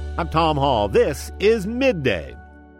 I'm Tom Hall. This is Midday.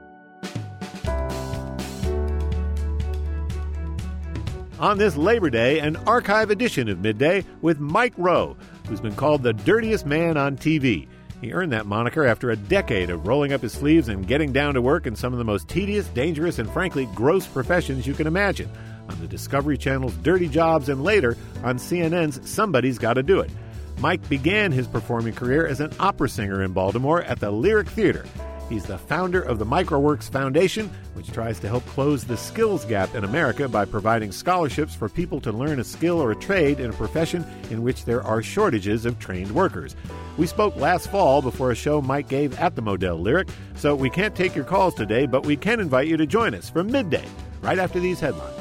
On this Labor Day, an archive edition of Midday with Mike Rowe, who's been called the dirtiest man on TV. He earned that moniker after a decade of rolling up his sleeves and getting down to work in some of the most tedious, dangerous, and frankly gross professions you can imagine, on the Discovery Channel's Dirty Jobs and later on CNN's Somebody's Gotta Do It. Mike began his performing career as an opera singer in Baltimore at the Lyric Theater. He's the founder of the MicroWorks Foundation, which tries to help close the skills gap in America by providing scholarships for people to learn a skill or a trade in a profession in which there are shortages of trained workers. We spoke last fall before a show Mike gave at the Modell Lyric, so we can't take your calls today, but we can invite you to join us for Midday, right after these headlines.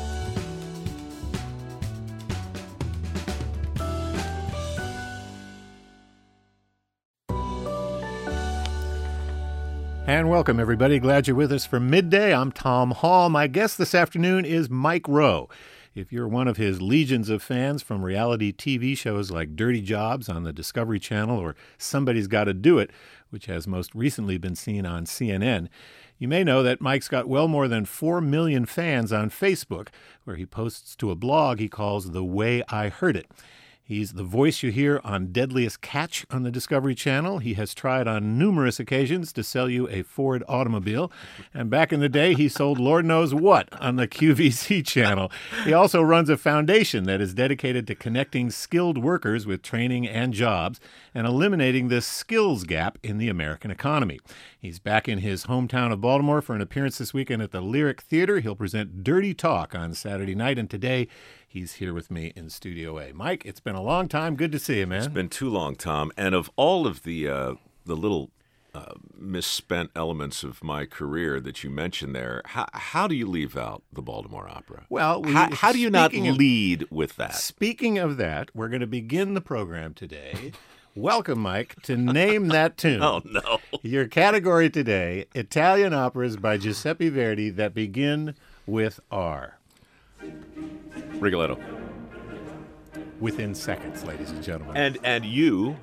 And welcome, everybody. Glad you're with us for Midday. I'm Tom Hall. My guest this afternoon is Mike Rowe. If you're one of his legions of fans from reality TV shows like Dirty Jobs on the Discovery Channel or Somebody's Gotta Do It, which has most recently been seen on CNN, you may know that Mike's got well more than 4 million fans on Facebook, where he posts to a blog he calls The Way I Heard It. He's the voice you hear on Deadliest Catch on the Discovery Channel. He has tried on numerous occasions to sell you a Ford automobile. And back in the day, he sold Lord knows what on the QVC channel. He also runs a foundation that is dedicated to connecting skilled workers with training and jobs and eliminating the skills gap in the American economy. He's back in his hometown of Baltimore for an appearance this weekend at the Lyric Theater. He'll present Dirty Talk on Saturday night, and today he's here with me in Studio A. Mike, it's been a long time. Good to see you, man. It's been too long, Tom. And of all of the little misspent elements of my career that you mentioned there, how do you leave out the Baltimore Opera? Well, how do you not lead with that? Speaking of that, we're going to begin the program today. Welcome, Mike, to Name That Tune. Oh, no. Your category today, Italian operas by Giuseppe Verdi that begin with R. Rigoletto. Within seconds, ladies and gentlemen. And you,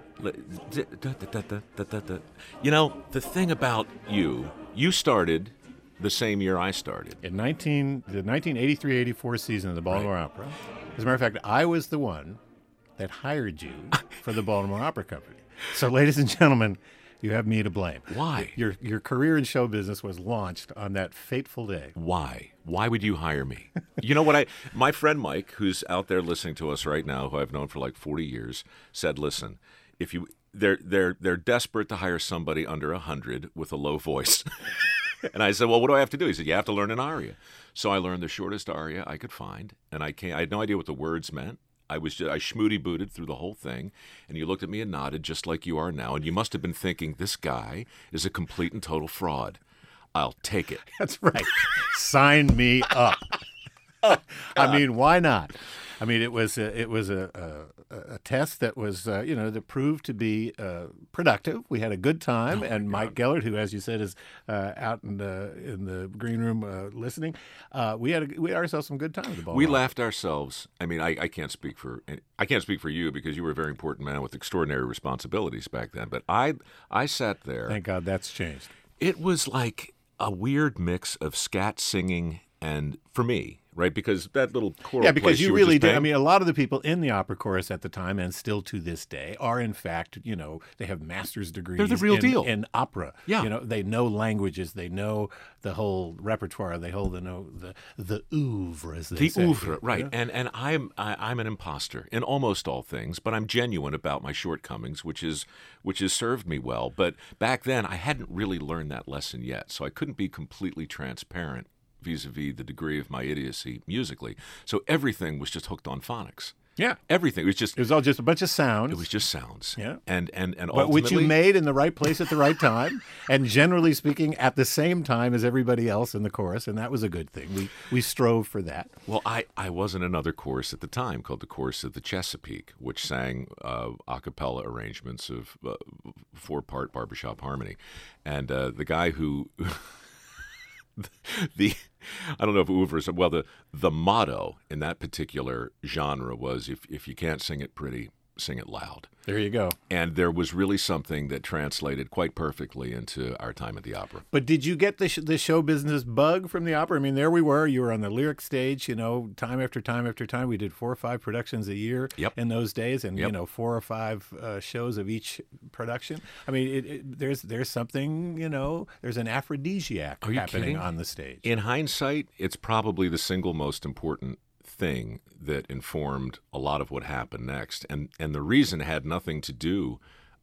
you know, the thing about you started the same year I started. In the 1983-84 season of the Baltimore Opera. As a matter of fact, I was the one that hired you for the Baltimore Opera Company. So, ladies and gentlemen, you have me to blame. Why? Your career in show business was launched on that fateful day. Why? Why would you hire me? You know what? My friend Mike, who's out there listening to us right now, who I've known for like 40 years, said, "Listen, if they're desperate to hire somebody under 100 with a low voice." And I said, "Well, what do I have to do?" He said, "You have to learn an aria." So I learned the shortest aria I could find, and I had no idea what the words meant. I schmooty-booted through the whole thing, and you looked at me and nodded just like you are now, and you must have been thinking, this guy is a complete and total fraud. I'll take it. That's right. Sign me up. I mean, why not? I mean, it was a test that was, that proved to be productive. We had a good time, and Mike Gellert, who, as you said, is out in the green room listening, we had ourselves some good time at the ball. We laughed ourselves. I mean, I can't speak for you because you were a very important man with extraordinary responsibilities back then. But I sat there. Thank God that's changed. It was like a weird mix of scat singing and, for me, right? Because that little choral Yeah, because place you were really just did. paying. I mean, a lot of the people in the opera chorus at the time and still to this day are, in fact, they have master's degrees. They're the real deal. In opera. Yeah. They know languages. They know the whole repertoire. They know the oeuvre, as they say. The oeuvre, right. Yeah. And I'm an imposter in almost all things, but I'm genuine about my shortcomings, which has served me well. But back then, I hadn't really learned that lesson yet, so I couldn't be completely transparent vis-a-vis the degree of my idiocy musically. So everything was just hooked on phonics. Yeah. Everything. It was all just a bunch of sounds. It was just sounds. Yeah. And ultimately, but which you made in the right place at the right time, and generally speaking, at the same time as everybody else in the chorus, and that was a good thing. We strove for that. Well, I was in another chorus at the time called the Chorus of the Chesapeake, which sang a cappella arrangements of 4-part barbershop harmony. And the guy who... I don't know if oeuvre is, well, the motto in that particular genre was if you can't sing it pretty, sing it loud. There you go. And there was really something that translated quite perfectly into our time at the opera. But did you get the show business bug from the opera? I mean, there we were. You were on the lyric stage, time after time after time. We did 4 or 5 productions a year in those days, and 4 or 5 shows of each production. I mean, there's something, there's an aphrodisiac happening on the stage. In hindsight, it's probably the single most important thing that informed a lot of what happened next, and the reason had nothing to do,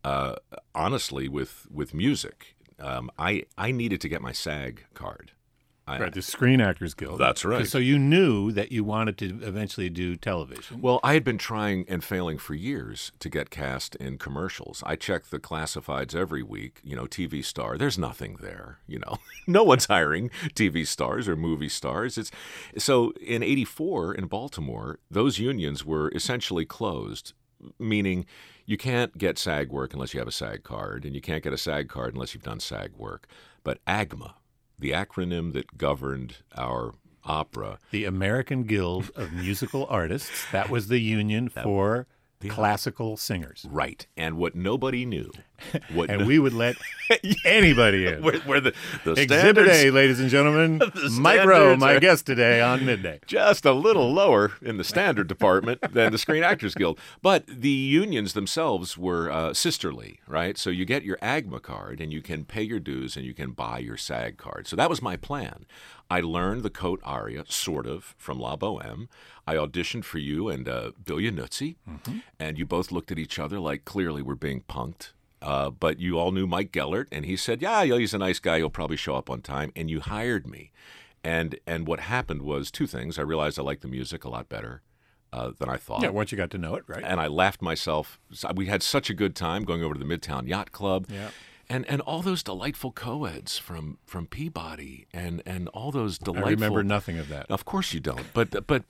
honestly, with music. I needed to get my SAG card. Right, the Screen Actors Guild. That's right. So you knew that you wanted to eventually do television. Well, I had been trying and failing for years to get cast in commercials. I checked the classifieds every week, TV star. There's nothing there, No one's hiring TV stars or movie stars. So in '84 in Baltimore, those unions were essentially closed, meaning you can't get SAG work unless you have a SAG card, and you can't get a SAG card unless you've done SAG work. But AGMA, the acronym that governed our opera. The American Guild of Musical Artists. That was the union for classical singers. Right. And what nobody knew. And we would let anybody in. Where the Exhibit A, ladies and gentlemen. Mike Rowe, my guest today on Midday. Just a little lower in the standard department than the Screen Actors Guild. But the unions themselves were sisterly, right? So you get your AGMA card, and you can pay your dues, and you can buy your SAG card. So that was my plan. I learned the Cote aria, sort of, from La Boheme. I auditioned for you and Bill Yanuzzi, and you both looked at each other like clearly we're being punked. But you all knew Mike Gellert, and he said, yeah, he's a nice guy. He'll probably show up on time. And you hired me. And what happened was 2 things. I realized I liked the music a lot better than I thought. Yeah, once you got to know it, right? And I laughed myself. We had such a good time going over to the Midtown Yacht Club. Yeah. And all those delightful co-eds from Peabody and all those delightful. I remember nothing of that. Of course you don't. But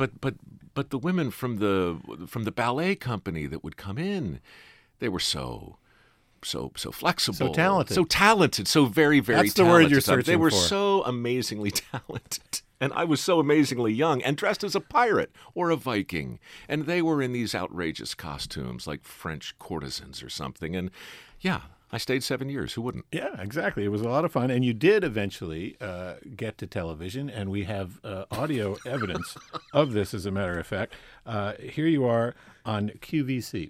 the women from the ballet company that would come in, they were so flexible, so talented, so very, very That's the talented. word you're searching for. They were so amazingly talented. And I was so amazingly young and dressed as a pirate or a Viking. And they were in these outrageous costumes like French courtesans or something. And yeah, I stayed 7 years. Who wouldn't? Yeah, exactly. It was a lot of fun. And you did eventually get to television, and we have audio evidence of this, as a matter of fact. Here you are on QVC.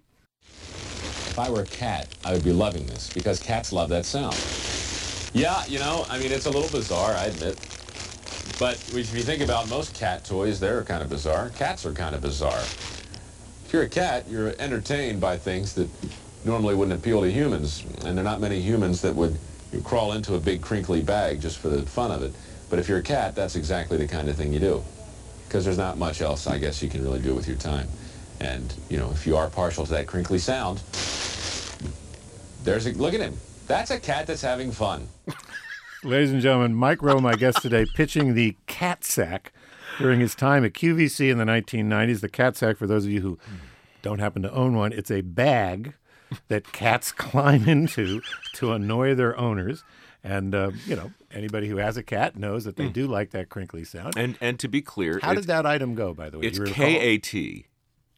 If I were a cat, I would be loving this, because cats love that sound. Yeah, it's a little bizarre, I admit. But if you think about most cat toys, they're kind of bizarre. Cats are kind of bizarre. If you're a cat, you're entertained by things that normally wouldn't appeal to humans, and there are not many humans that would crawl into a big crinkly bag just for the fun of it. But if you're a cat, that's exactly the kind of thing you do, because there's not much else, I guess, you can really do with your time. And, if you are partial to that crinkly sound, look at him. That's a cat that's having fun. Ladies and gentlemen, Mike Rowe, my guest today, pitching the Cat Sack during his time at QVC in the 1990s. The Cat Sack, for those of you who don't happen to own one, it's a bag that cats climb into to annoy their owners. And, anybody who has a cat knows that they do like that crinkly sound. And to be clear, how did that item go, by the way? It's KATSAK.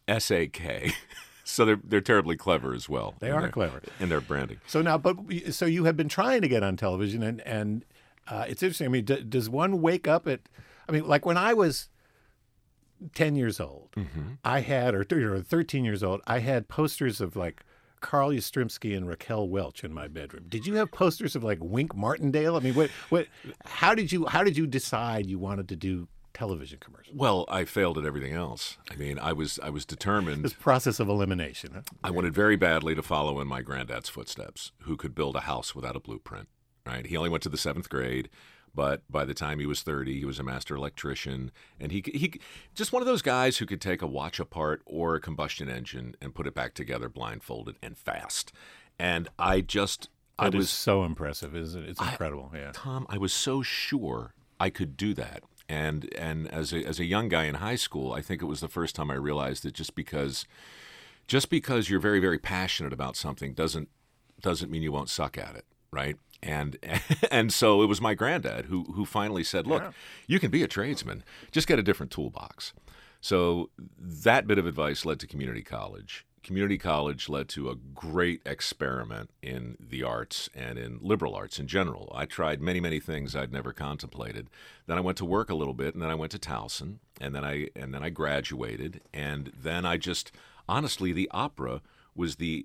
So they're terribly clever as well. They are clever in their branding. So now, so you have been trying to get on television, and it's interesting. I mean, does one wake up at? I mean, like when I was 10 years old, I had, or 13 years old, I had posters of like Carl Yastrzemski and Raquel Welch in my bedroom. Did you have posters of like Wink Martindale? I mean, how did you decide you wanted to do television commercials? Well, I failed at everything else. I mean, I was determined. This process of elimination. Huh? I wanted very badly to follow in my granddad's footsteps, who could build a house without a blueprint. Right? He only went to the 7th grade, but by the time he was 30, he was a master electrician, and he just one of those guys who could take a watch apart or a combustion engine and put it back together blindfolded and fast. And That is so impressive, isn't it? It's incredible. Yeah, Tom, I was so sure I could do that. And as a young guy in high school, I think it was the first time I realized that just because you're very, very passionate about something doesn't mean you won't suck at it, right? And so it was my granddad who finally said, look, you can be a tradesman, just get a different toolbox. So that bit of advice led to community college. community college led to a great experiment in the arts and in liberal arts in general. I tried many, many things I'd never contemplated. Then I went to work a little bit, and then I went to Towson, and then I graduated, and then I just honestly, the opera was the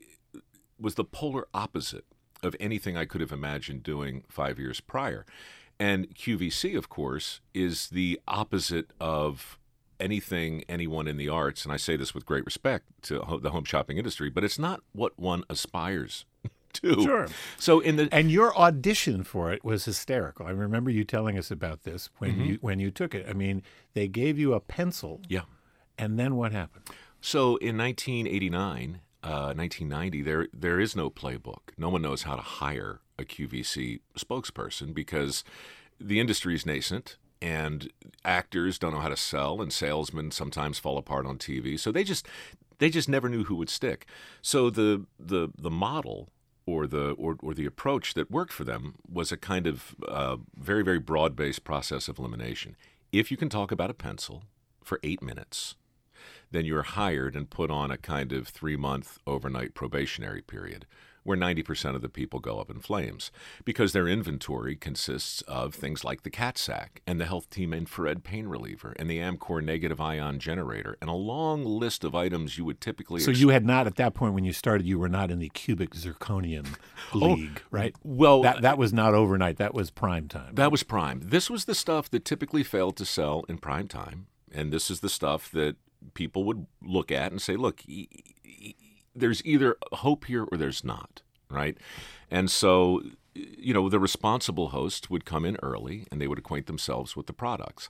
polar opposite of anything I could have imagined doing 5 years prior. And QVC, of course, is the opposite of anything anyone in the arts, and I say this with great respect to the home shopping industry, but it's not what one aspires to. Sure. So and your audition for it was hysterical. I remember you telling us about this when Mm-hmm. you took it. I mean, they gave you a pencil. Yeah. And then what happened? So in 1989, 1990, there is no playbook. No one knows how to hire a QVC spokesperson because the industry is nascent and actors don't know how to sell, and salesmen sometimes fall apart on TV. So they just never knew who would stick. So the model or the approach that worked for them was a kind of very, very broad-based process of elimination. If you can talk about a pencil for 8 minutes, then you're hired and put on a kind of 3-month overnight probationary period where 90% of the people go up in flames because their inventory consists of things like the Cat Sack and the Health Team Infrared Pain Reliever and the Amcor Negative Ion Generator and a long list of items you would typically So you had not, at that point when you started, you were not in the cubic zirconium league, right? Well, that was not overnight. That was prime time. That was prime. This was the stuff that typically failed to sell in prime time, and this is the stuff that people would look at and say, look, there's either hope here or there's not, right? And so, the responsible host would come in early and they would acquaint themselves with the products.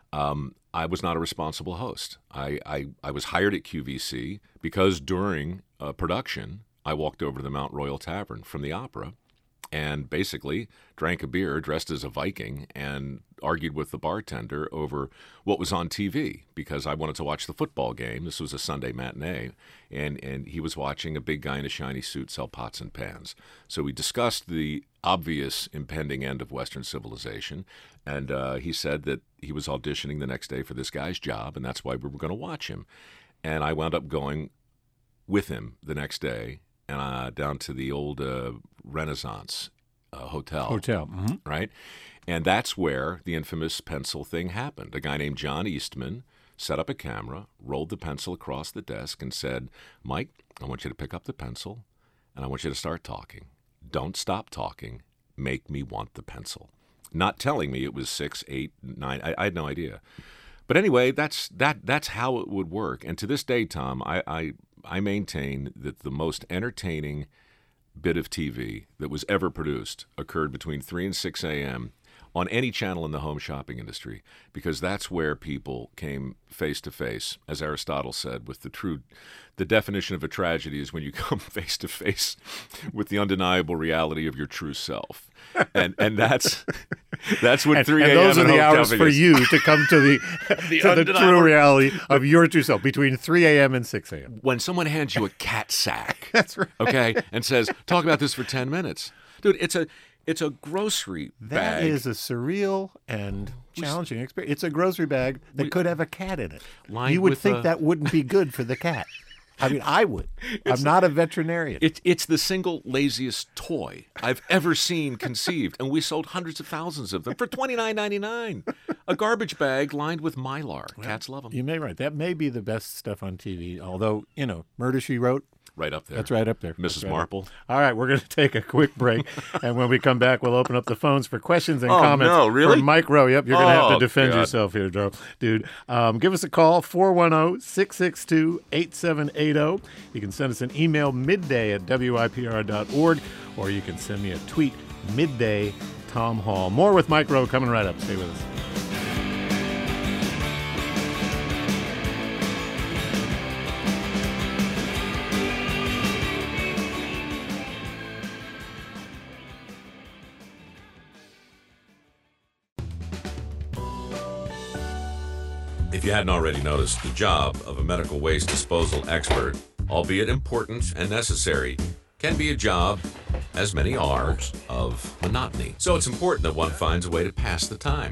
I was not a responsible host. I was hired at QVC because during production, I walked over to the Mount Royal Tavern from the opera and basically drank a beer dressed as a Viking and argued with the bartender over what was on TV because I wanted to watch the football game. This was a Sunday matinee, and he was watching a big guy in a shiny suit sell pots and pans. So we discussed the obvious impending end of Western civilization, and he said that he was auditioning the next day for this guy's job, and that's why we were going to watch him. And I wound up going with him the next day and down to the old Renaissance hotel. Mm-hmm. Right? And that's where the infamous pencil thing happened. A guy named John Eastman set up a camera, rolled the pencil across the desk, and said, Mike, I want you to pick up the pencil, and I want you to start talking. Don't stop talking. Make me want the pencil. Not telling me it was 6, 8, 9. I had no idea. But anyway, that's how it would work. And to this day, Tom, I maintain that the most entertaining bit of TV that was ever produced occurred between 3 and 6 a.m. on any channel in the home shopping industry, because that's where people came face to face, as Aristotle said, with the definition of a tragedy is when you come face to face with the undeniable reality of your true self. And that's what 3 a.m. And those are the hours shopping for is. you to come to the true reality of your true self between 3 a.m. and 6 a.m. When someone hands you a cat sack, That's right. okay, and says, talk about this for 10 minutes. Dude, it's a grocery That bag. is a surreal and challenging experience. It's a grocery bag that could have a cat in it. Lined You would with think that wouldn't be good for the cat. I mean, I would. I'm not a veterinarian. It's the single laziest toy I've ever seen conceived, and we sold hundreds of thousands of them for $29.99. A garbage bag lined with Mylar. Cats love them. You may be right. That may be the best stuff on TV, although, Murder, She Wrote, Right up there. that's right up there. Mrs. That's right Marple. up. All right, we're going to take a quick break, and when we come back, we'll open up the phones for questions and Oh, comments. no, really? For Mike Rowe. Yep, you're going to have to Oh, defend God. yourself here, dude. Give us a call, 410-662-8780. You can send us an email, midday@wipr.org, or you can send me a tweet, midday Tom Hall. More with Mike Rowe coming right up. Stay with us. If you hadn't already noticed, the job of a medical waste disposal expert, albeit important and necessary, can be a job, as many are, of monotony. So it's important that one finds a way to pass the time.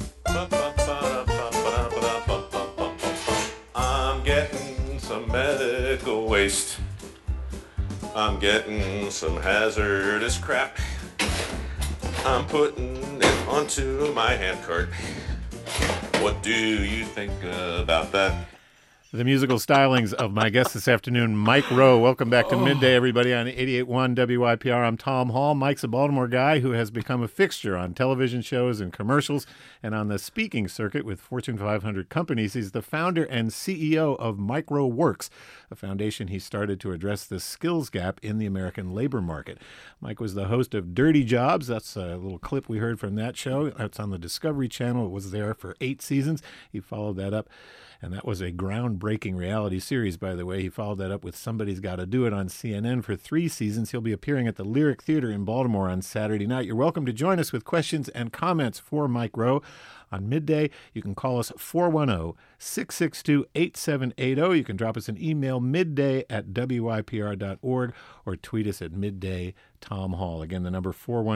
I'm getting some medical waste. I'm getting some hazardous crap. I'm putting it onto my handcart. What do you think about that? The musical stylings of my guest this afternoon, Mike Rowe. Welcome back to Midday, everybody, on 88.1 WYPR. I'm Tom Hall. Mike's a Baltimore guy who has become a fixture on television shows and commercials and on the speaking circuit with Fortune 500 companies. He's the founder and CEO of Mike Rowe Works, a foundation he started to address the skills gap in the American labor market. Mike was the host of Dirty Jobs. That's a little clip we heard from that show. That's on the Discovery Channel. It was there for 8 seasons. He followed that up. And that was a groundbreaking reality series, by the way. He followed that up with Somebody's Gotta Do It on CNN for 3 seasons. He'll be appearing at the Lyric Theater in Baltimore on Saturday night. You're welcome to join us with questions and comments for Mike Rowe. On Midday, you can call us 410-662-8780. You can drop us an email midday@wypr.org or tweet us at middaytomhall. Again, the number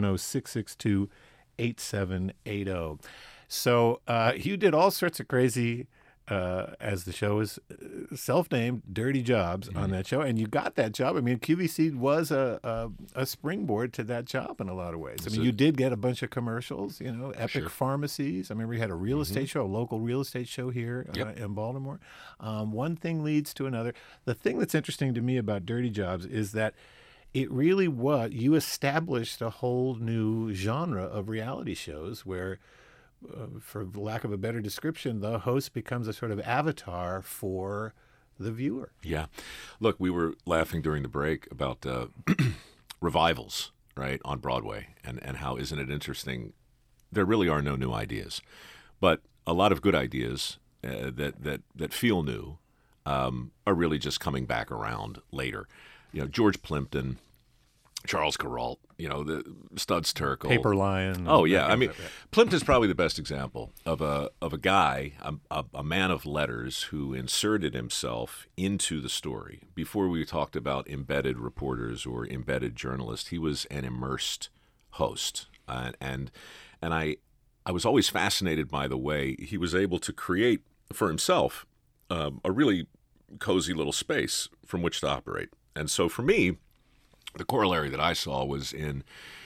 410-662-8780. So you did all sorts of crazy... as the show is self-named, Dirty Jobs on that show. And you got that job. I mean, QVC was a springboard to that job in a lot of ways. I mean, you did get a bunch of commercials, Epic Pharmacies. I remember you had a real estate show, a local real estate show here in Baltimore. One thing leads to another. The thing that's interesting to me about Dirty Jobs is that it really was, you established a whole new genre of reality shows where, for lack of a better description, the host becomes a sort of avatar for the viewer. Yeah. Look, we were laughing during the break about revivals, right, on Broadway, and how, isn't it interesting, there really are no new ideas. But a lot of good ideas that feel new are really just coming back around later. George Plimpton, Charles Kuralt, the Studs Terkel, Paper Lion. Oh yeah, I mean, Plimpton's probably the best example of a guy, a man of letters who inserted himself into the story. Before we talked about embedded reporters or embedded journalists, he was an immersed host, and I was always fascinated by the way he was able to create for himself a really cozy little space from which to operate. And so for me, the corollary that I saw was in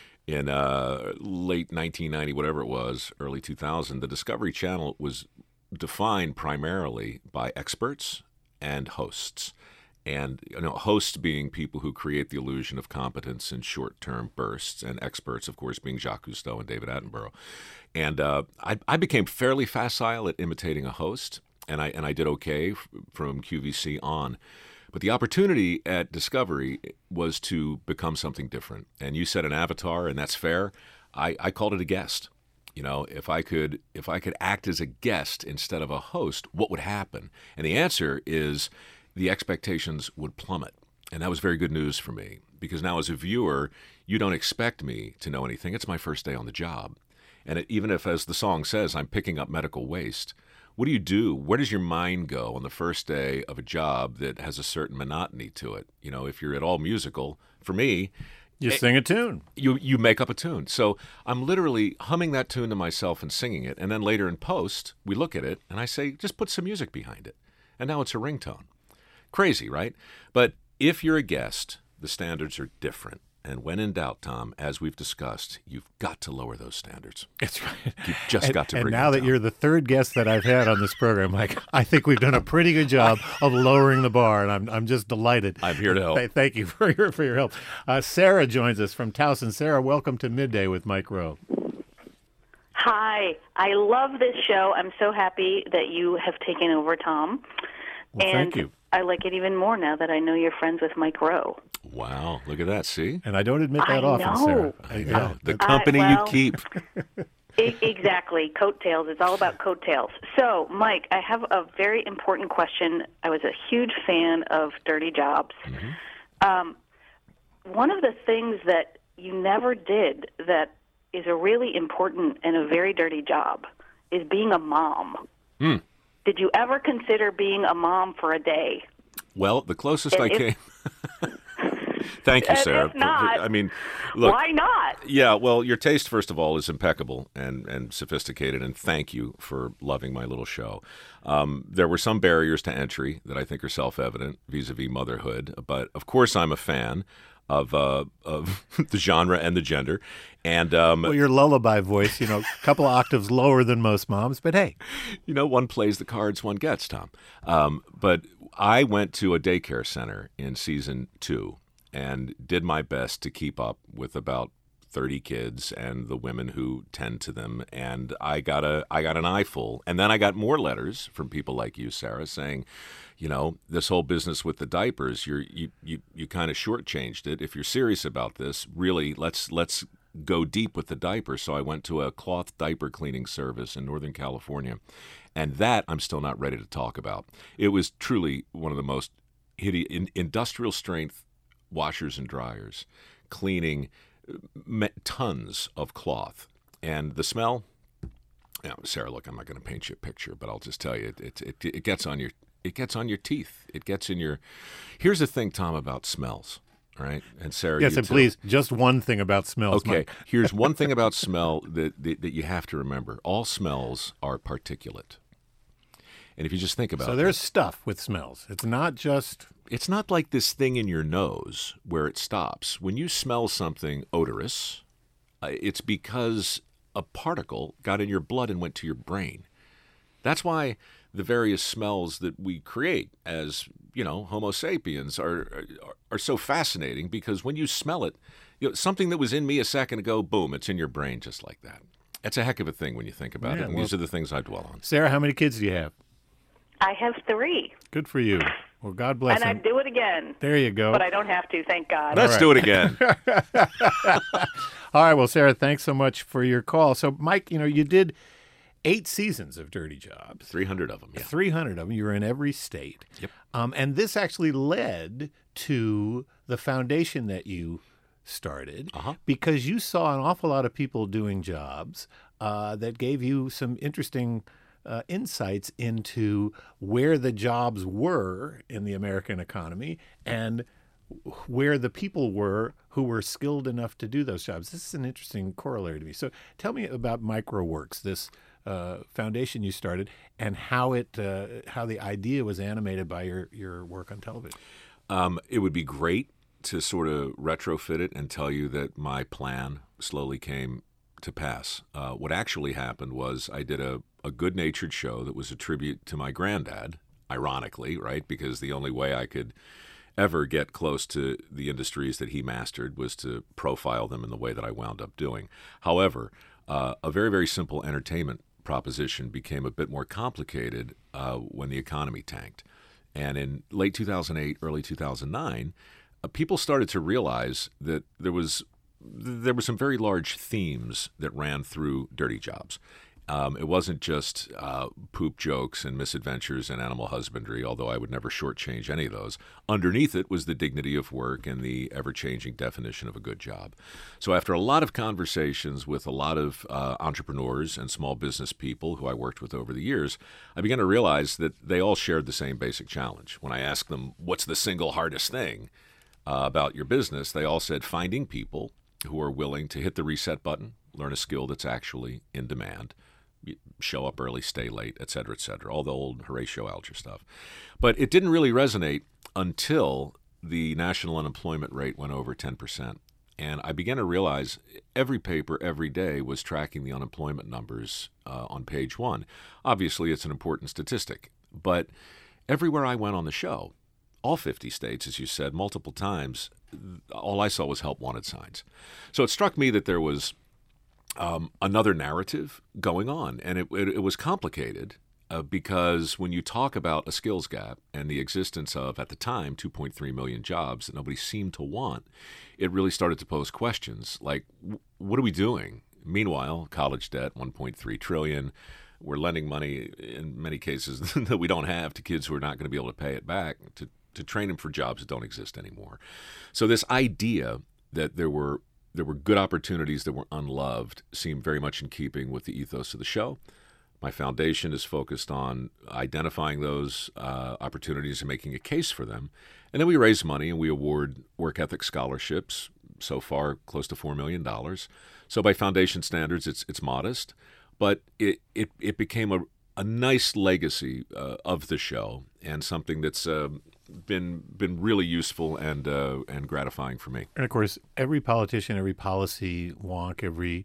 late 1990, whatever it was, early 2000, the Discovery Channel was defined primarily by experts and hosts. And hosts being people who create the illusion of competence in short-term bursts, and experts, of course, being Jacques Cousteau and David Attenborough. And I became fairly facile at imitating a host, and I did okay from QVC on. But the opportunity at Discovery was to become something different. And you said an avatar, and that's fair. I called it a guest. If I could act as a guest instead of a host, what would happen? And the answer is the expectations would plummet. And that was very good news for me, because now as a viewer, you don't expect me to know anything. It's my first day on the job. And even if, as the song says, I'm picking up medical waste, what do you do? Where does your mind go on the first day of a job that has a certain monotony to it? If you're at all musical, for me, you sing a tune. You make up a tune. So I'm literally humming that tune to myself and singing it. And then later in post, we look at it and I say, just put some music behind it. And now it's a ringtone. Crazy, right? But if you're a guest, the standards are different. And when in doubt, Tom, as we've discussed, you've got to lower those standards. That's right. You've just got to bring them down. And now that you're the third guest that I've had on this program, Mike, I think we've done a pretty good job of lowering the bar, and I'm just delighted. I'm here to help. Thank you for your help. Sarah joins us from Towson. Sarah, welcome to Midday with Mike Rowe. Hi. I love this show. I'm so happy that you have taken over, Tom. Well, thank you. I like it even more now that I know you're friends with Mike Rowe. Wow, look at that, see? And I don't admit that often, Sarah. I know. The company you keep. Exactly. Coattails. It's all about coattails. So, Mike, I have a very important question. I was a huge fan of Dirty Jobs. Mm-hmm. One of the things that you never did that is a really important and a very dirty job is being a mom. Mm. Did you ever consider being a mom for a day? Well, the closest I came... Thank you, And Sarah. if not, I mean, look. why not? Yeah, well, your taste, first of all, is impeccable and sophisticated, and thank you for loving my little show. There were some barriers to entry that I think are self-evident vis-a-vis motherhood, but of course I'm a fan of the genre and the gender. And Well, your lullaby voice, a couple of octaves lower than most moms, but hey. one plays the cards one gets, Tom. But I went to a daycare center in season 2 and did my best to keep up with about 30 kids and the women who tend to them, and I got an eyeful. And then I got more letters from people like you, Sarah, saying, this whole business with the diapers, you kind of shortchanged it. If you're serious about this, really, let's go deep with the diapers. So I went to a cloth diaper cleaning service in Northern California, and that I'm still not ready to talk about. It was truly one of the most industrial strength washers and dryers, cleaning tons of cloth. And the smell, Sarah, look, I'm not going to paint you a picture, but I'll just tell you, it gets on your teeth. It gets in your. Here's the thing, Tom, about smells. All right, and Sarah. Yes, and please, just one thing about smells. Okay, Mike. Here's one thing about smell that you have to remember. All smells are particulate. And if you just think about it. So there's stuff with smells. It's not just. It's not like this thing in your nose where it stops. When you smell something odorous, it's because a particle got in your blood and went to your brain. That's why the various smells that we create as, Homo sapiens are so fascinating, because when you smell it, something that was in me a second ago, boom, it's in your brain just like that. It's a heck of a thing when you think about it. And these are the things I dwell on. Sarah, how many kids do you have? I have 3. Good for you. Well, God bless And them. I'd do it again. There you go. But I don't have to, thank God. Let's do it again. All right. Well, Sarah, thanks so much for your call. So, Mike, you did 8 seasons of Dirty Jobs. 300 of them, yeah. 300 of them. You were in every state. Yep. And this actually led to the foundation that you started because you saw an awful lot of people doing jobs that gave you some interesting insights into where the jobs were in the American economy and where the people were who were skilled enough to do those jobs. This is an interesting corollary to me. So tell me about MicroWorks, this foundation you started, and how the idea was animated by your work on television. It would be great to sort of retrofit it and tell you that my plan slowly came to pass. What actually happened was I did a good-natured show that was a tribute to my granddad, ironically, right? Because the only way I could ever get close to the industries that he mastered was to profile them in the way that I wound up doing. However, a very, very simple entertainment proposition became a bit more complicated when the economy tanked. And in late 2008, early 2009, people started to realize that there were some very large themes that ran through Dirty Jobs. It wasn't just poop jokes and misadventures and animal husbandry, although I would never shortchange any of those. Underneath it was the dignity of work and the ever-changing definition of a good job. So after a lot of conversations with a lot of entrepreneurs and small business people who I worked with over the years, I began to realize that they all shared the same basic challenge. When I asked them, what's the single hardest thing about your business, they all said finding people who are willing to hit the reset button, learn a skill that's actually in demand, show up early, stay late, et cetera, all the old Horatio Alger stuff. But it didn't really resonate until the national unemployment rate went over 10%. And I began to realize every paper every day was tracking the unemployment numbers on page 1. Obviously, it's an important statistic. But everywhere I went on the show, all 50 states, as you said, multiple times, all I saw was help wanted signs. So it struck me that there was another narrative going on, and it was complicated because when you talk about a skills gap and the existence of, at the time, 2.3 million jobs that nobody seemed to want, it really started to pose questions like, what are we doing? Meanwhile, college debt, 1.3 trillion. We're lending money in many cases that we don't have to kids who are not going to be able to pay it back to train them for jobs that don't exist anymore. So this idea that there were good opportunities that were unloved seemed very much in keeping with the ethos of the show. My foundation is focused on identifying those opportunities and making a case for them. And then we raise money and we award work ethic scholarships, so far close to $4 million. So by foundation standards, it's modest, but it became a nice legacy of the show and something that's been really useful and gratifying for me. And of course, every politician, every policy wonk, every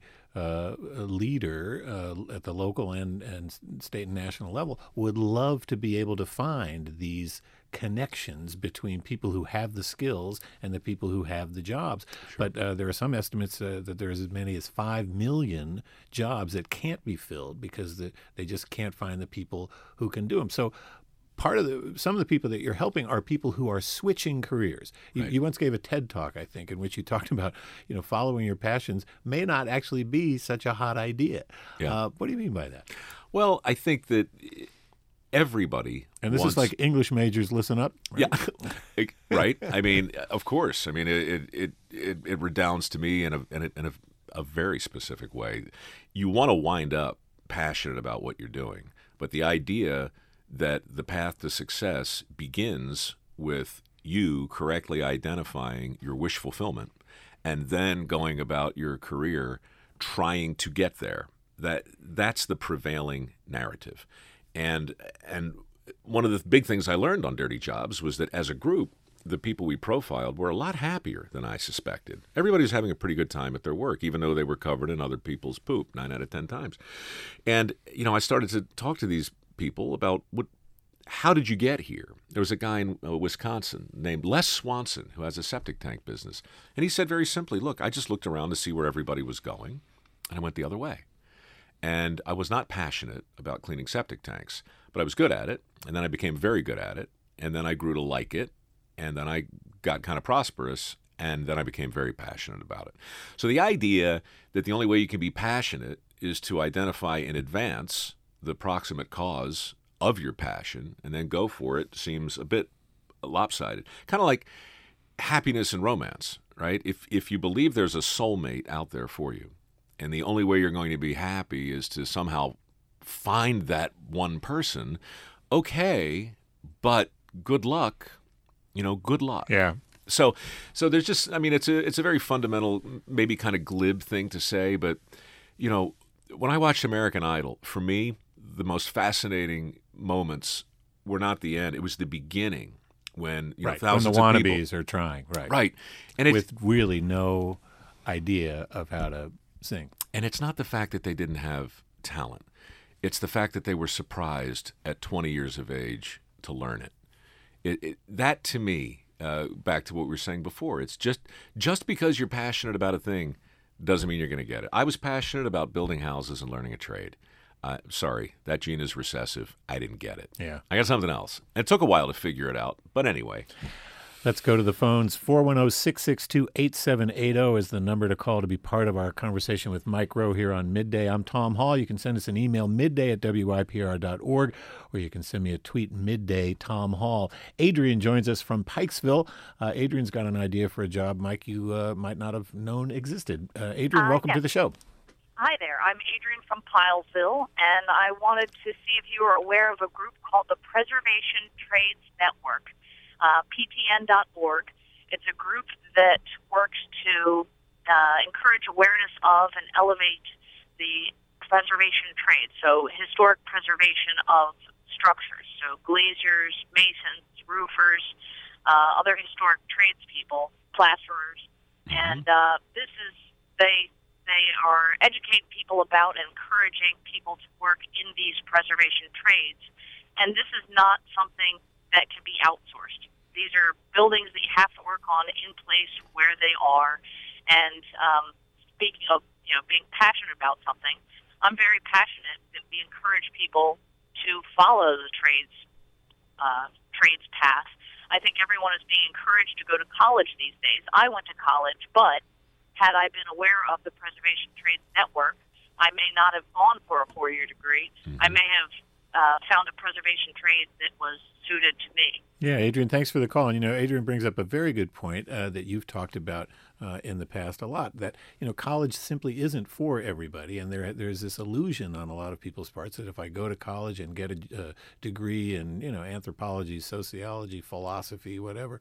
leader at the local and state and national level would love to be able to find these connections between people who have the skills and the people who have the jobs. Sure. But there are some estimates that there's as many as 5 million jobs that can't be filled because they just can't find the people who can do them. So some of the people that you're helping are people who are switching careers. You once gave a TED Talk, I think, in which you talked about, following your passions may not actually be such a hot idea. Yeah. What do you mean by that? Well, I think that everybody and this wants... is like English majors, listen up. Right? Yeah, right. I mean, of course. I mean, it redounds to me in a very specific way. You want to wind up passionate about what you're doing, but the idea that the path to success begins with you correctly identifying your wish fulfillment and then going about your career trying to get there. That's the prevailing narrative. And one of the big things I learned on Dirty Jobs was that as a group, the people we profiled were a lot happier than I suspected. Everybody was having a pretty good time at their work, even though they were covered in other people's poop 9 out of 10 times. And, I started to talk to these people about how did you get here? There was a guy in Wisconsin named Les Swanson who has a septic tank business. And he said very simply, look, I just looked around to see where everybody was going, and I went the other way. And I was not passionate about cleaning septic tanks, but I was good at it, and then I became very good at it, and then I grew to like it, and then I got kind of prosperous, and then I became very passionate about it. So the idea that the only way you can be passionate is to identify in advance the proximate cause of your passion and then go for it seems a bit lopsided. Kind of like happiness and romance, right? If you believe there's a soulmate out there for you, and the only way you're going to be happy is to somehow find that one person, okay, but good luck, good luck. Yeah. So there's just, it's a very fundamental, maybe kind of glib thing to say, but, when I watched American Idol, for me, the most fascinating moments were not the end. It was the beginning when, thousands when the of people... wannabes are trying. Right. Right. And with really no idea of how to sing. And it's not the fact that they didn't have talent. It's the fact that they were surprised at 20 years of age to learn it. That, to me, back to what we were saying before, it's just because you're passionate about a thing doesn't mean you're going to get it. I was passionate about building houses and learning a trade. Sorry, that gene is recessive. I didn't get it. Yeah. I got something else. It took a while to figure it out. But anyway. Let's go to the phones. 410-662-8780 is the number to call to be part of our conversation with Mike Rowe here on Midday. I'm Tom Hall. You can send us an email, midday@wypr.org, or you can send me a tweet, Midday Tom Hall. Adrian joins us from Pikesville. Adrian's got an idea for a job, Mike, you might not have known existed. Adrian, welcome to the show. Hi there. I'm Adrian from Pilesville, and I wanted to see if you were aware of a group called the Preservation Trades Network, PTN.org. It's a group that works to encourage awareness of and elevate the preservation trades, so historic preservation of structures, so glaziers, masons, roofers, other historic tradespeople, plasterers, and they are educating people about and encouraging people to work in these preservation trades. And this is not something that can be outsourced. These are buildings that you have to work on in place where they are. And speaking of being passionate about something, I'm very passionate that we encourage people to follow the trades path. I think everyone is being encouraged to go to college these days. I went to college, but had I been aware of the Preservation Trades Network, I may not have gone for a 4-year degree. Mm-hmm. I may have found a preservation trade that was suited to me. Yeah, Adrian, thanks for the call. And, Adrian brings up a very good point that you've talked about in the past a lot, that college simply isn't for everybody, and there's this illusion on a lot of people's parts that if I go to college and get a degree in anthropology, sociology, philosophy, whatever,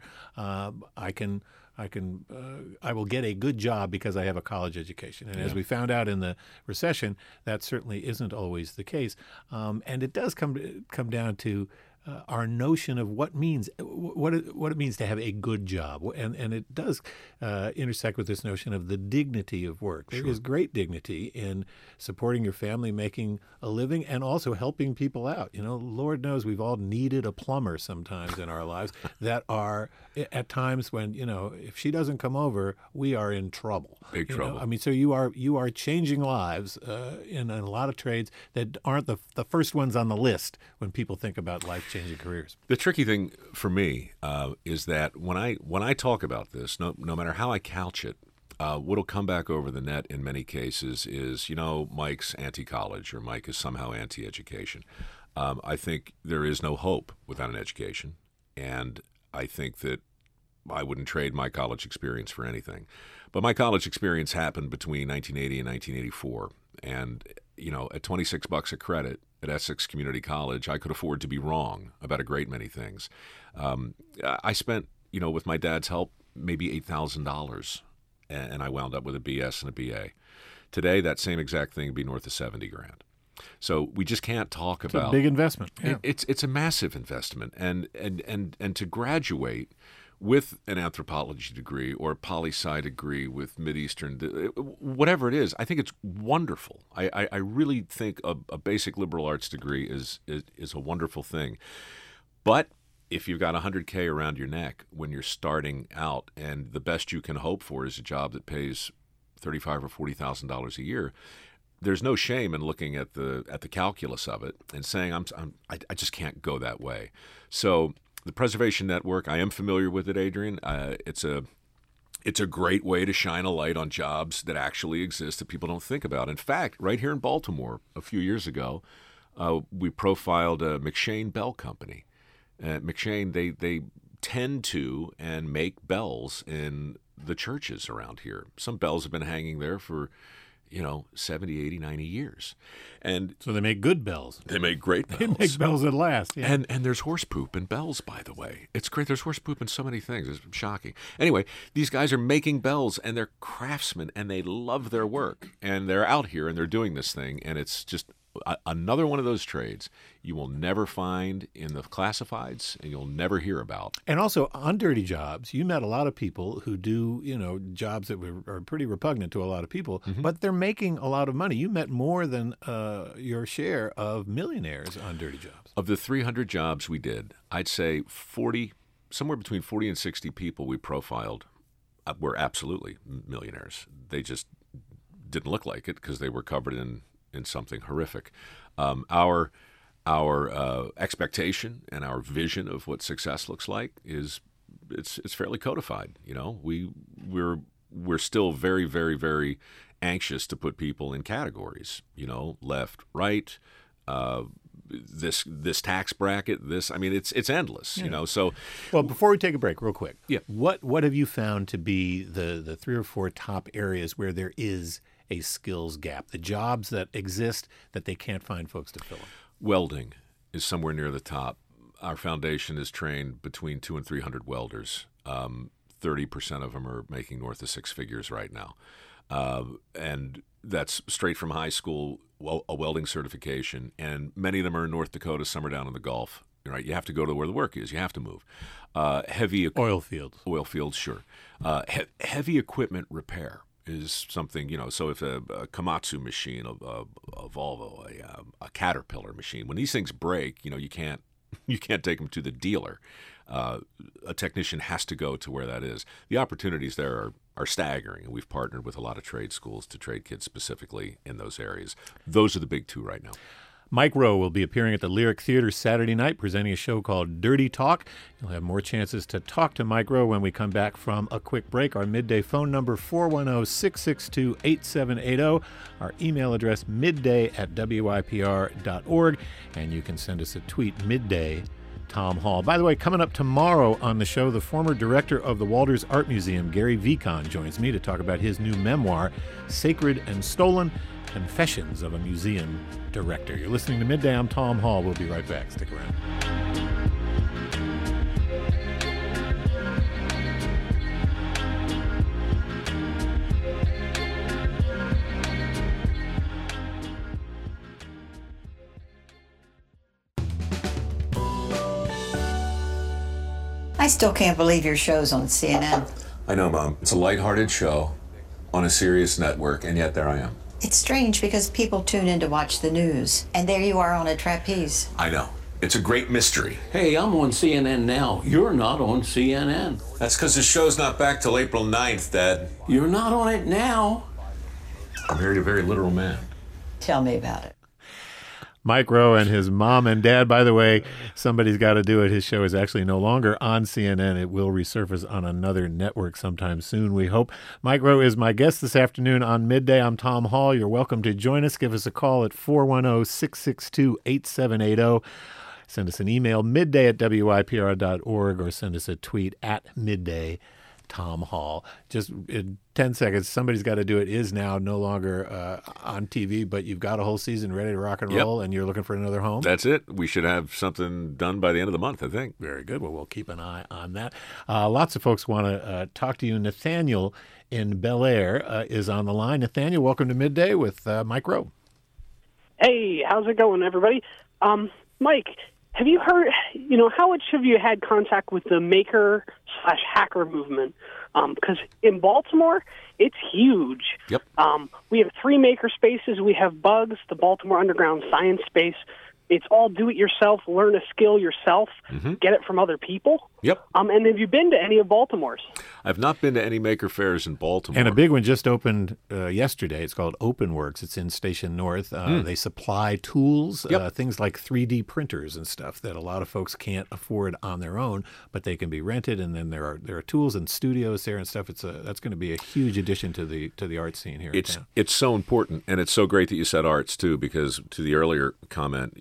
I will get a good job because I have a college education. And as we found out in the recession, that certainly isn't always the case. And it does come down to our notion of what it means to have a good job, and it does intersect with this notion of the dignity of work. There is great dignity in supporting your family, making a living, and also helping people out. Lord knows we've all needed a plumber sometimes in our lives that are at times when if she doesn't come over, we are in trouble. Big trouble. I mean, so you are changing lives in a lot of trades that aren't the first ones on the list when people think about life-changing careers. The tricky thing for me is that when I talk about this, no matter how I couch it, what'll come back over the net in many cases is, Mike's anti-college or Mike is somehow anti-education. I think there is no hope without an education, and I think that I wouldn't trade my college experience for anything. But my college experience happened between 1980 and 1984, and at $26 a credit at Essex Community College, I could afford to be wrong about a great many things. I spent, with my dad's help, maybe $8,000, and I wound up with a BS and a BA. Today, that same exact thing would be north of $70,000. So we just can't talk about. It's a big investment. Yeah. It's a massive investment, and to graduate with an anthropology degree or a poli-sci degree with Mideastern, whatever it is, I think it's wonderful. I really think a basic liberal arts degree is a wonderful thing. But if you've got $100K around your neck when you're starting out, and the best you can hope for is a job that pays $35,000 or $40,000 a year, there's no shame in looking at the calculus of it and saying I just can't go that way. So the Preservation Network, I am familiar with it, Adrian. It's a great way to shine a light on jobs that actually exist that people don't think about. In fact, right here in Baltimore a few years ago, we profiled a McShane Bell Company. McShane, they tend to and make bells in the churches around here. Some bells have been hanging there for 70, 80, 90 years. And so they make good bells. They make great bells. They make bells that last. Yeah. And there's horse poop in bells, by the way. It's great. There's horse poop in so many things. It's shocking. Anyway, these guys are making bells, and they're craftsmen, and they love their work. And they're out here, and they're doing this thing, and it's just another one of those trades you will never find in the classifieds and you'll never hear about. And also on Dirty Jobs, you met a lot of people who do, jobs that are pretty repugnant to a lot of people, but they're making a lot of money. You met more than your share of millionaires on Dirty Jobs. Of the 300 jobs we did, I'd say somewhere between 40 and 60 people we profiled were absolutely millionaires. They just didn't look like it because they were covered in something horrific. Our expectation and our vision of what success looks like it's fairly codified. We're still very, very, very anxious to put people in categories. Left, right, this tax bracket. It's endless. Yeah. So well, before we take a break, real quick. Yeah. What have you found to be the 3 or 4 top areas where there is a skills gap, the jobs that exist that they can't find folks to fill them? Welding is somewhere near the top. Our foundation has trained between 200 and 300 welders. 30% of them are making north of 6 figures right now. And that's straight from high school, a welding certification. And many of them are in North Dakota, some are down in the Gulf. Right? You have to go to where the work is. You have to move. Heavy oil fields. Oil fields, sure. Heavy equipment repair is something, so if a Komatsu machine, a Volvo, a Caterpillar machine, when these things break, you can't take them to the dealer. A technician has to go to where that is. The opportunities there are staggering, and we've partnered with a lot of trade schools to trade kids specifically in those areas. Those are the big 2 right now. Mike Rowe will be appearing at the Lyric Theater Saturday night, presenting a show called Dirty Talk. You'll have more chances to talk to Mike Rowe when we come back from a quick break. Our midday phone number, 410-662-8780. Our email address, midday@wypr.org. And you can send us a tweet, midday Tom Hall. By the way, coming up tomorrow on the show, the former director of the Walters Art Museum, Gary Vicon, joins me to talk about his new memoir, Sacred and Stolen, Confessions of a Museum Director. You're listening to Midday. I'm Tom Hall. We'll be right back. Stick around. I still can't believe your show's on CNN. I know, Mom. It's a lighthearted show on a serious network, and yet there I am. It's strange because people tune in to watch the news, and there you are on a trapeze. I know. It's a great mystery. Hey, I'm on CNN now. You're not on CNN. That's because the show's not back till April 9th, Dad. You're not on it now. I'm married a very literal man. Tell me about it. Mike Rowe and his mom and dad. By the way, somebody's got to do it. His show is actually no longer on CNN. It will resurface on another network sometime soon, we hope. Mike Rowe is my guest this afternoon on Midday. I'm Tom Hall. You're welcome to join us. Give us a call at 410-662-8780. Send us an email, midday@wypr.org, or send us a tweet at midday. Tom Hall. Just in 10 seconds, somebody's got to do it is now no longer on TV, but you've got a whole season ready to rock and roll, and you're looking for another home? That's it. We should have something done by the end of the month, I think. Very good. Well, we'll keep an eye on that. Lots of folks want to talk to you. Nathaniel in Bel Air is on the line. Nathaniel, welcome to Midday with Mike Rowe. Hey, how's it going, everybody? Mike, have you heard, how much have you had contact with the maker/hacker movement? Because in Baltimore, it's huge. Yep. We have 3 maker spaces. We have Bugs, the Baltimore Underground Science Space. It's all do-it-yourself, learn a skill yourself, get it from other people. Yep. And have you been to any of Baltimore's? I've not been to any maker fairs in Baltimore. And a big one just opened yesterday. It's called OpenWorks. It's in Station North. They supply tools, things like 3D printers and stuff that a lot of folks can't afford on their own, but they can be rented. And then there are tools and studios there and stuff. That's going to be a huge addition to the art scene here in town. It's so important, and it's so great that you said arts too, because to the earlier comment,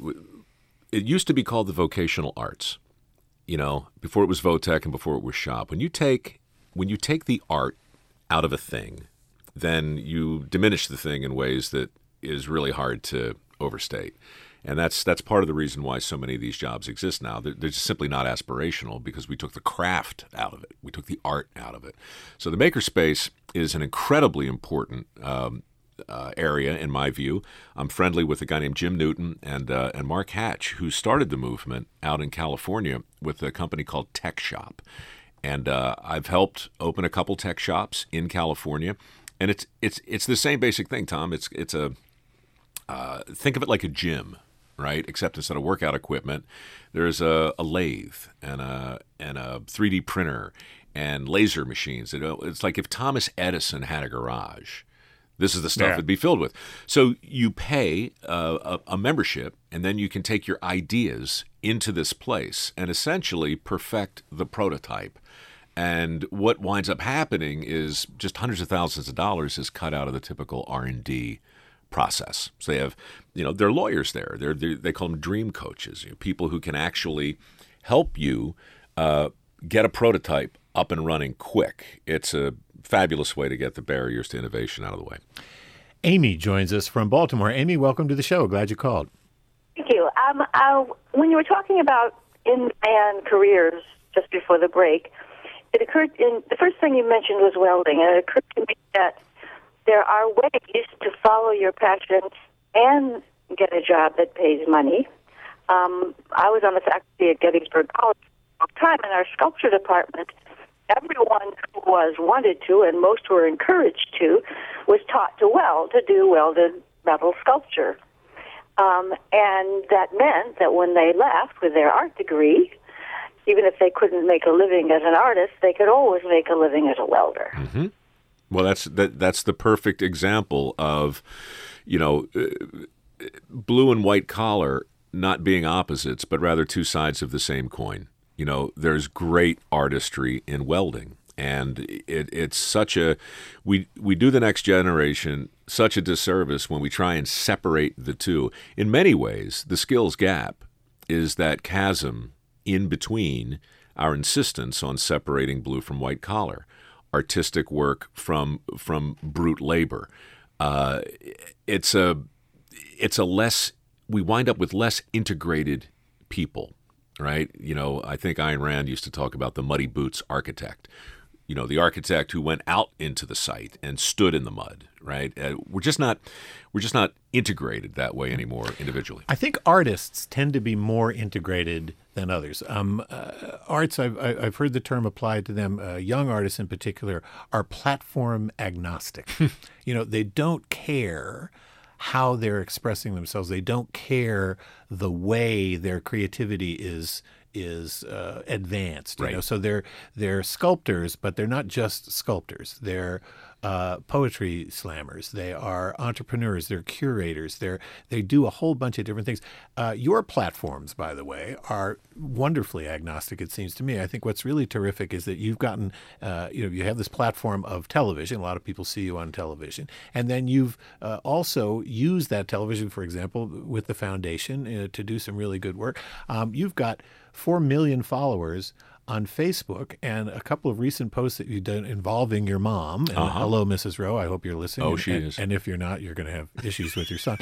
it used to be called the vocational arts. Before it was Votech and before it was shop. When you take the art out of a thing, then you diminish the thing in ways that is really hard to overstate. And that's part of the reason why so many of these jobs exist now. They're just simply not aspirational because we took the craft out of it. We took the art out of it. So the makerspace is an incredibly important area, in my view. I'm friendly with a guy named Jim Newton and Mark Hatch, who started the movement out in California with a company called Tech Shop. And I've helped open a couple tech shops in California. And it's the same basic thing, Tom. It's a think of it like a gym, right? Except instead of workout equipment, there's a lathe and a 3D printer and laser machines. It's like if Thomas Edison had a garage. This is the stuff it'd be filled with. So you pay a membership, and then you can take your ideas into this place and essentially perfect the prototype. And what winds up happening is just hundreds of thousands of dollars is cut out of the typical R&D process. So they have, they're lawyers there. They call them dream coaches, people who can actually help you get a prototype up and running quick. It's a fabulous way to get the barriers to innovation out of the way. Amy joins us from Baltimore. Amy, welcome to the show. Glad you called. Thank you. When you were talking about in-man careers just before the break, the first thing you mentioned was welding, and it occurred to me that there are ways to follow your passion and get a job that pays money. I was on the faculty at Gettysburg College for a long time in our sculpture department. Everyone who wanted to, and most were encouraged to, was taught to do welded metal sculpture. And that meant that when they left with their art degree, even if they couldn't make a living as an artist, they could always make a living as a welder. Mm-hmm. Well, that's the perfect example of, blue and white collar not being opposites, but rather two sides of the same coin. There's great artistry in welding, and it's such we do the next generation such a disservice when we try and separate the two. In many ways, the skills gap is that chasm in between our insistence on separating blue from white collar, artistic work from brute labor. It's a less, we wind up with less integrated people, right? You know, I think Ayn Rand used to talk about the muddy boots architect. You know, the architect who went out into the site and stood in the mud, right? We're just not integrated that way anymore individually. I think artists tend to be more integrated than others. Arts, I've heard the term applied to them. Young artists in particular are platform agnostic. You know, they don't care how they're expressing themselves. They don't care the way their creativity is advanced. You Right. know? So they're sculptors, but they're not just sculptors. They're poetry slammers. They are entrepreneurs. They're curators. They do a whole bunch of different things. Your platforms, by the way, are wonderfully agnostic. It seems to me. I think what's really terrific is that you've gotten, you have this platform of television. A lot of people see you on television, and then you've also used that television, for example, with the foundation to do some really good work. You've got 4 million followers on Facebook, and a couple of recent posts that you've done involving your mom. And hello, Mrs. Rowe. I hope you're listening. Oh, she is. And if you're not, you're going to have issues with your son.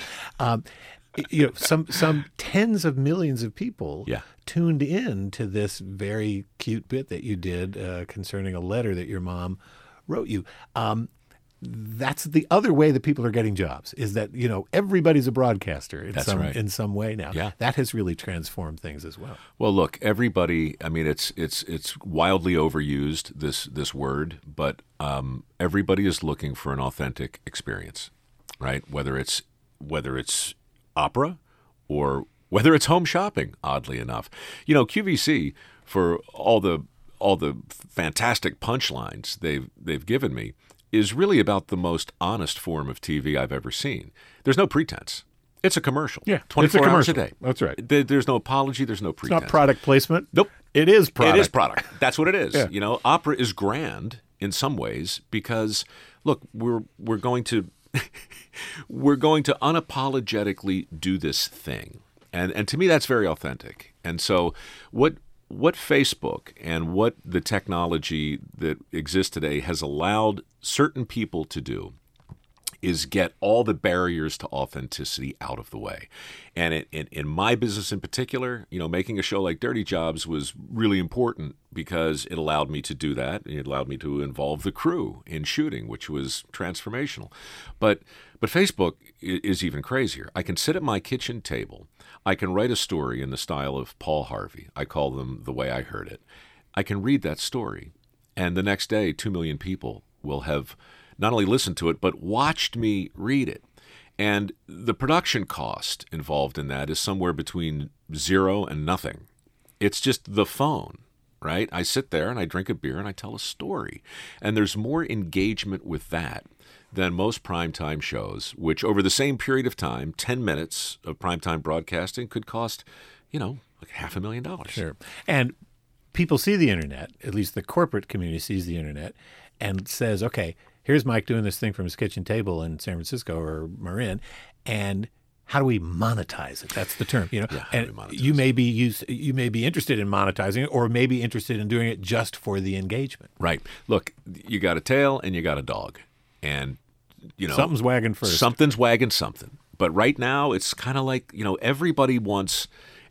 Some tens of millions of people tuned in to this very cute bit that you did concerning a letter that your mom wrote you. That's the other way that people are getting jobs, is that, you know, everybody's a broadcaster in some way now. Yeah. That has really transformed things as well. Well, look, everybody, I mean, it's wildly overused, this word, but everybody is looking for an authentic experience, right? Whether it's opera or whether it's home shopping, oddly enough. You know, QVC, for all the fantastic punchlines they've given me, is really about the most honest form of TV I've ever seen. There's no pretense. It's a commercial. Yeah, 24 hours a day. That's right. There's no apology. There's no pretense. It's not product placement. Nope. It is product. It is product. That's what it is. Yeah. You know, opera is grand in some ways because, look, we're going to unapologetically do this thing, and to me that's very authentic. And so what Facebook and what the technology that exists today has allowed certain people to do is get all the barriers to authenticity out of the way. And in my business in particular, you know, making a show like Dirty Jobs was really important because it allowed me to do that. It allowed me to involve the crew in shooting, which was transformational. But Facebook is even crazier. I can sit at my kitchen table. I can write a story in the style of Paul Harvey. I call them The Way I Heard It. I can read that story, and the next day, 2 million people will have not only listened to it, but watched me read it. And the production cost involved in that is somewhere between zero and nothing. It's just the phone, right? I sit there and I drink a beer and I tell a story. And there's more engagement with that than most primetime shows, which over the same period of time, 10 minutes of primetime broadcasting could cost, you know, like $500,000. Sure. And people see the internet, at least the corporate community sees the internet, and says, okay, here's Mike doing this thing from his kitchen table in San Francisco or Marin, and how do we monetize it? That's the term, you know. Yeah, and you may be interested in monetizing it, or maybe interested in doing it just for the engagement. Right. Look, you got a tail and you got a dog, and you know something's wagging first. Something's wagging something. But right now, it's kind of like, you know, everybody wants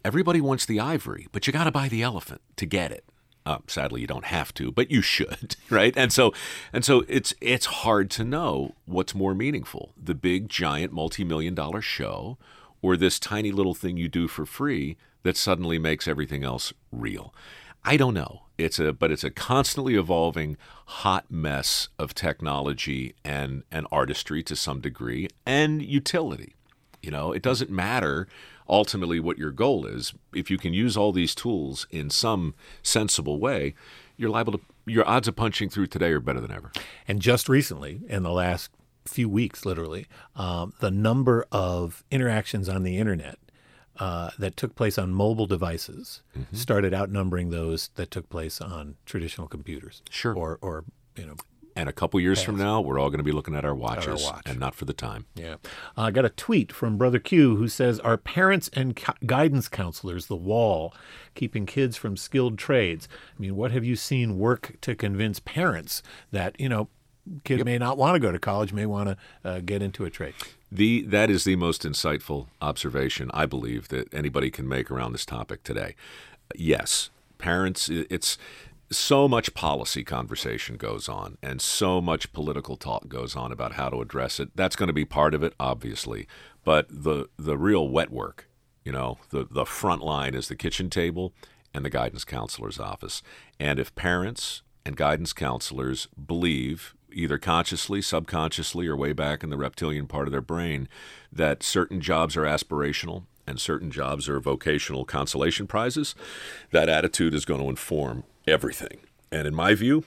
the ivory, but you got to buy the elephant to get it. Sadly, you don't have to, but you should, right? And so it's hard to know what's more meaningful: the big, giant, multi-million-dollar show, or this tiny little thing you do for free that suddenly makes everything else real. I don't know. But it's a constantly evolving hot mess of technology and artistry to some degree, and utility. You know, it doesn't matter ultimately what your goal is. If you can use all these tools in some sensible way, your odds of punching through today are better than ever. And just recently, in the last few weeks, literally, the number of interactions on the internet that took place on mobile devices started outnumbering those that took place on traditional computers. Sure. Or you know. And a couple years from now, we're all going to be looking at our watches and not for the time. Yeah. I got a tweet from Brother Q who says, "Are parents and guidance counselors the wall keeping kids from skilled trades?" I mean, what have you seen work to convince parents that, kid may not want to go to college, may want to get into a trade? That is the most insightful observation, I believe, that anybody can make around this topic today. Yes, parents, it's so much policy conversation goes on and so much political talk goes on about how to address it. That's going to be part of it, obviously. But the real wet work, the front line is the kitchen table and the guidance counselor's office. And if parents and guidance counselors believe, either consciously, subconsciously, or way back in the reptilian part of their brain, that certain jobs are aspirational and certain jobs are vocational consolation prizes, that attitude is going to inform everything. And in my view,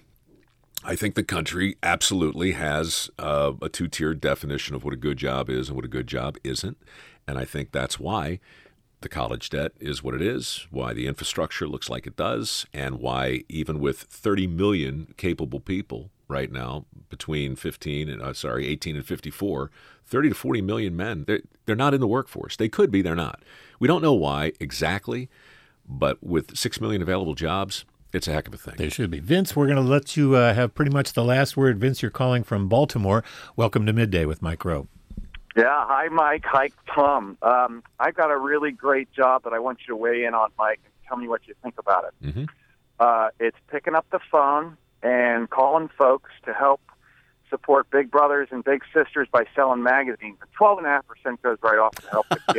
I think the country absolutely has a two-tiered definition of what a good job is and what a good job isn't. And I think that's why the college debt is what it is, why the infrastructure looks like it does, and why even with 30 million capable people right now between 18 and 54, 30 to 40 million men, they're not in the workforce. They could be, they're not. We don't know why exactly, but with 6 million available jobs, it's a heck of a thing. They should be. Vince, we're going to let you have pretty much the last word. Vince, you're calling from Baltimore. Welcome to Midday with Mike Rowe. Yeah, hi, Mike. Hi, Tom. I've got a really great job that I want you to weigh in on, Mike, and tell me what you think about it. Mm-hmm. It's picking up the phone and calling folks to help support big brothers and big sisters by selling magazines. And 12.5% goes right off to help the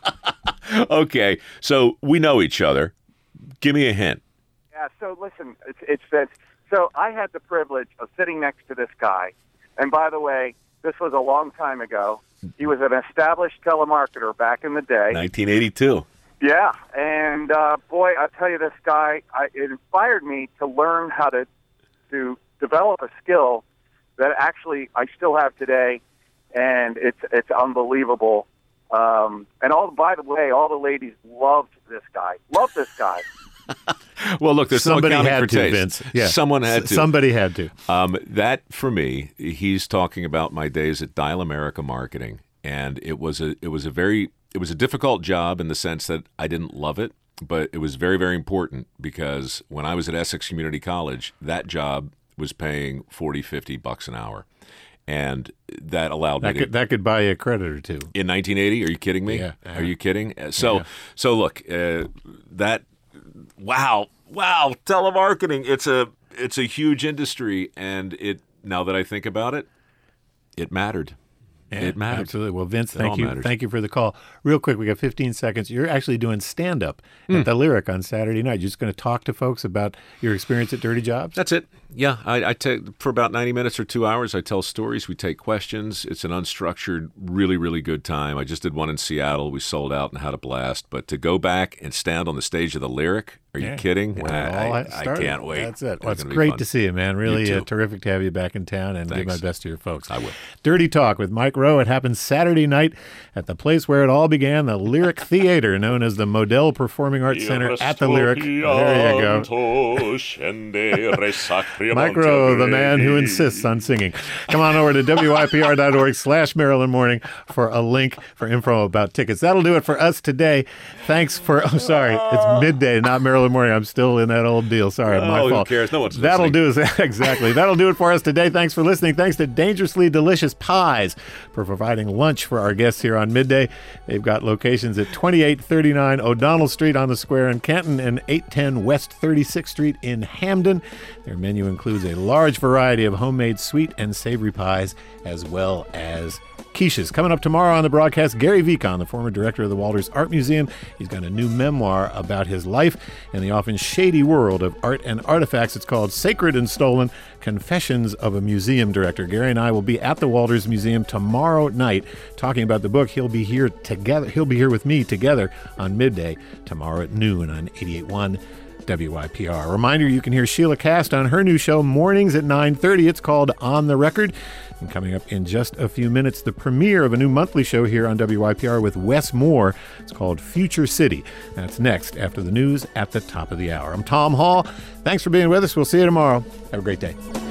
kids. Okay, so we know each other. Give me a hint. Yeah, so listen, it's that. So I had the privilege of sitting next to this guy. And by the way, this was a long time ago. He was an established telemarketer back in the day. 1982. Yeah, and boy, I tell you, this guy, it inspired me to learn how to develop a skill that actually I still have today, and it's unbelievable. And by the way, all the ladies loved this guy. Well, look, there's somebody no had for to, taste. Vince. Yeah. Someone had to. Somebody had to. That, for me, he's talking about my days at Dial America Marketing, and it was a difficult job in the sense that I didn't love it, but it was very, very important because when I was at Essex Community College, that job was paying $40-50 an hour. And that allowed me that could buy you a credit or two. In 1980? Are you kidding me? Yeah. Are you kidding? So look, wow, telemarketing, it's a huge industry, and now that I think about it, it mattered. Yeah, it mattered. Absolutely. Well, Vince, thank you. Thank you for the call. Real quick, we got 15 seconds. You're actually doing stand-up at the Lyric on Saturday night. You're just going to talk to folks about your experience at Dirty Jobs? That's it. Yeah, I take for about 90 minutes or 2 hours. I tell stories. We take questions. It's an unstructured, really, really good time. I just did one in Seattle. We sold out and had a blast. But to go back and stand on the stage of the Lyric, are you kidding? I can't wait. That's it. Well, it's great to see you, man. Really terrific to have you back in town, and give my best to your folks. I will. Dirty Talk with Mike Rowe. It happens Saturday night at the place where it all began, the Lyric Theater, known as the Model Performing Arts Center at the Lyric. There you go. Mike Rowe, the man who insists on singing. Come on over to WYPR.org/Maryland Morning for a link for info about tickets. That'll do it for us today. Thanks for, it's midday, not Maryland Morning. I'm still in that old deal. Sorry, my fault. Who cares? No one's That'll listening. Exactly. That'll do it for us today. Thanks for listening. Thanks to Dangerously Delicious Pies for providing lunch for our guests here on Midday. They've got locations at 2839 O'Donnell Street on the Square in Canton and 810 West 36th Street in Hamden. Their menu includes a large variety of homemade sweet and savory pies, as well as quiches. Coming up tomorrow on the broadcast, Gary Vicon, the former director of the Walters Art Museum. He's got a new memoir about his life in the often shady world of art and artifacts. It's called Sacred and Stolen, Confessions of a Museum Director. Gary and I will be at the Walters Museum tomorrow night talking about the book. He'll be here with me together on Midday tomorrow at noon on 88.1 WYPR. Reminder, you can hear Sheila Cast on her new show mornings at 9:30. It's called On the Record. And coming up in just a few minutes, the premiere of a new monthly show here on WYPR with Wes Moore. It's called Future City. That's next after the news at the top of the hour. I'm Tom Hall. Thanks for being with us. We'll see you tomorrow. Have a great day.